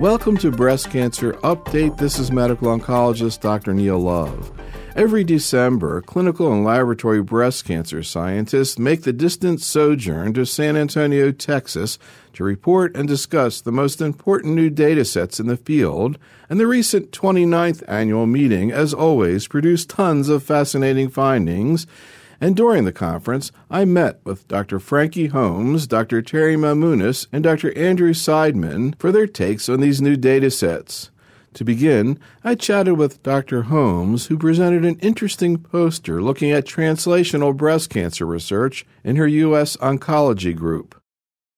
Welcome to Breast Cancer Update. This is medical oncologist Dr. Neil Love. Every December, clinical and laboratory breast cancer scientists make the distant sojourn to San Antonio, Texas, to report and discuss the most important new data sets in the field, and the recent 29th annual meeting, as always, produced tons of fascinating findings. And during the conference, I met with Dr. Frankie Holmes, Dr. Terry Mamounis, and Dr. Andrew Seidman for their takes on these new data sets. To begin, I chatted with Dr. Holmes, who presented an interesting poster looking at translational breast cancer research in her U.S. oncology group.